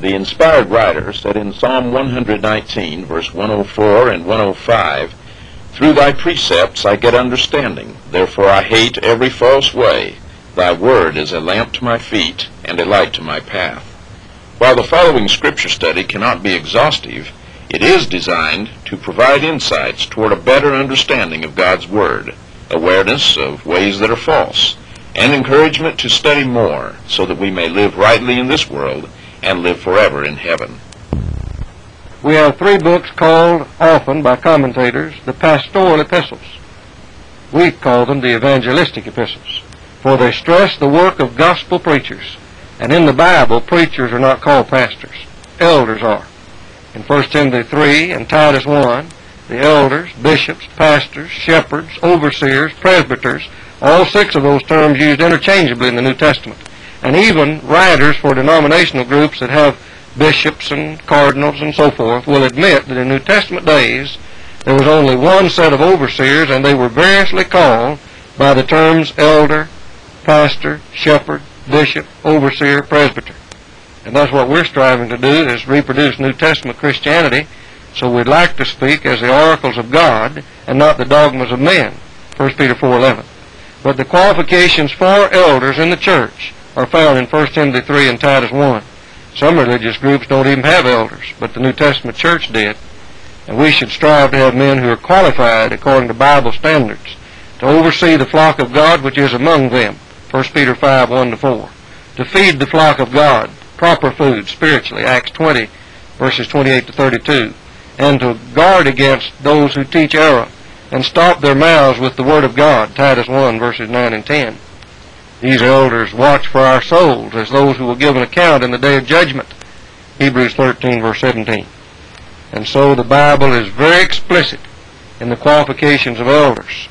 The inspired writer said in Psalm 119, verse 104 and 105, "Through thy precepts I get understanding, therefore I hate every false way. Thy word is a lamp to my feet and a light to my path." While the following scripture study cannot be exhaustive, it is designed to provide insights toward a better understanding of God's Word, awareness of ways that are false, and encouragement to study more so that we may live rightly in this world and live forever in heaven. We have three books called often by commentators the pastoral epistles. We call them the evangelistic epistles, for they stress the work of gospel preachers. And in the Bible, preachers are not called pastors. Elders are. In 1 Timothy 3 and Titus 1, the elders, bishops, pastors, shepherds, overseers, presbyters, all six of those terms used interchangeably in the New Testament. And even writers for denominational groups that have bishops and cardinals and so forth will admit that in New Testament days there was only one set of overseers, and they were variously called by the terms elder, pastor, shepherd, bishop, overseer, presbyter. And that's what we're striving to do, is reproduce New Testament Christianity. So we'd like to speak as the oracles of God and not the dogmas of men, 1 Peter 4:11. But the qualifications for elders in the church are found in 1 Timothy 3 and Titus 1. Some religious groups don't even have elders, but the New Testament church did. And we should strive to have men who are qualified according to Bible standards to oversee the flock of God which is among them, 1 Peter 5, 1-4. To feed the flock of God, proper food spiritually, Acts 20, verses 28-32. And to guard against those who teach error and stop their mouths with the word of God, Titus 1, verses 9 and 10. These elders watch for our souls as those who will give an account in the day of judgment, Hebrews 13, verse 17. And so the Bible is very explicit in the qualifications of elders.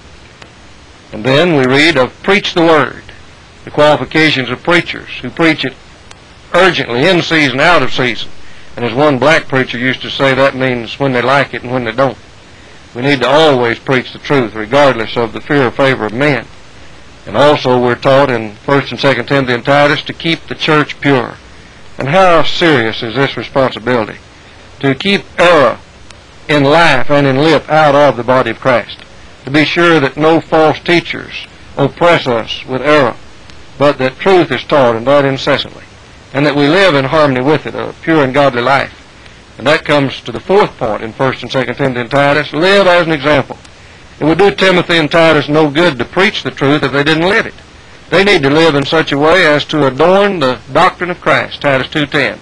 And then we read of preach the word, the qualifications of preachers who preach it urgently, in season, out of season. And as one black preacher used to say, that means when they like it and when they don't. We need to always preach the truth, regardless of the fear or favor of men. And also we're taught in 1 and 2 Timothy and Titus to keep the church pure. And how serious is this responsibility? To keep error in life and in lip out of the body of Christ. To be sure that no false teachers oppress us with error, but that truth is taught, and that incessantly. And that we live in harmony with it, a pure and godly life. And that comes to the fourth point in 1 and 2 Timothy and Titus, live as an example. It would do Timothy and Titus no good to preach the truth if they didn't live it. They need to live in such a way as to adorn the doctrine of Christ, Titus 2:10.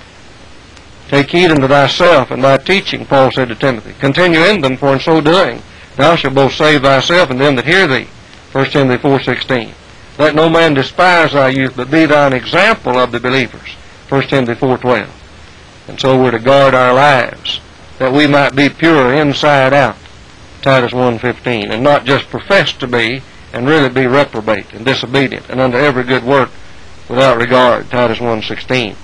Take heed unto thyself and thy teaching, Paul said to Timothy. Continue in them, for in so doing thou shalt both save thyself and them that hear thee, 1 Timothy 4:16. Let no man despise thy youth, but be thine example of the believers, 1 Timothy 4:12. And so we're to guard our lives, that we might be pure inside out, Titus 1:15, and not just profess to be, and really be reprobate and disobedient, and unto every good work without regard, Titus 1:16.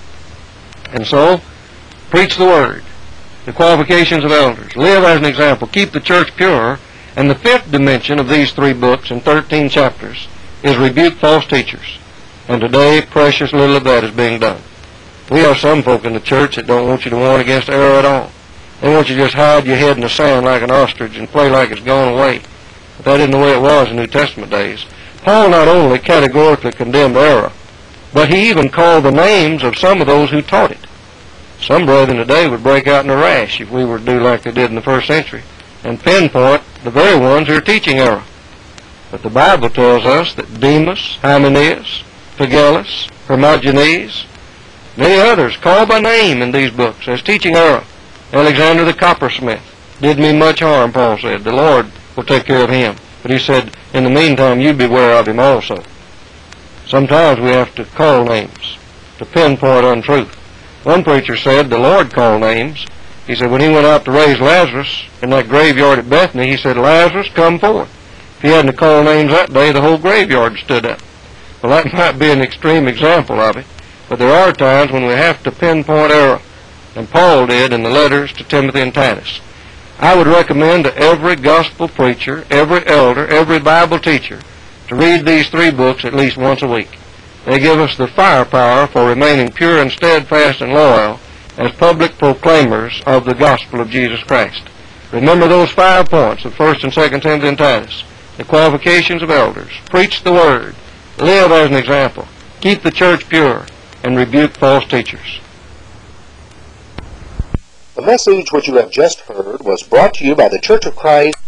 And so, preach the word, the qualifications of elders, live as an example, keep the church pure, and the fifth dimension of these three books in 13 chapters is rebuke false teachers. And today, precious little of that is being done. We have some folk in the church that don't want you to warn against error at all. They want you to just hide your head in the sand like an ostrich and play like it's gone away. But that isn't the way it was in New Testament days. Paul not only categorically condemned error, but he even called the names of some of those who taught it. Some brethren today would break out in a rash if we were to do like they did in the first century and pinpoint the very ones who are teaching error. But the Bible tells us that Demas, Hymenaeus, Phygellus, Hermogenes, many others called by name in these books as teaching error. Alexander the coppersmith did me much harm, Paul said. The Lord will take care of him. But he said, in the meantime, you beware of him also. Sometimes we have to call names to pinpoint untruth. One preacher said the Lord called names. He said when he went out to raise Lazarus in that graveyard at Bethany, he said, Lazarus, come forth. If he hadn't called names that day, the whole graveyard stood up. Well, that might be an extreme example of it. But there are times when we have to pinpoint error. And Paul did in the letters to Timothy and Titus. I would recommend to every gospel preacher, every elder, every Bible teacher to read these three books at least once a week. They give us the firepower for remaining pure and steadfast and loyal as public proclaimers of the gospel of Jesus Christ. Remember those 5 points of 1st and 2nd Timothy and Titus. The qualifications of elders. Preach the word. Live as an example. Keep the church pure. And rebuke false teachers. The message which you have just heard was brought to you by the Church of Christ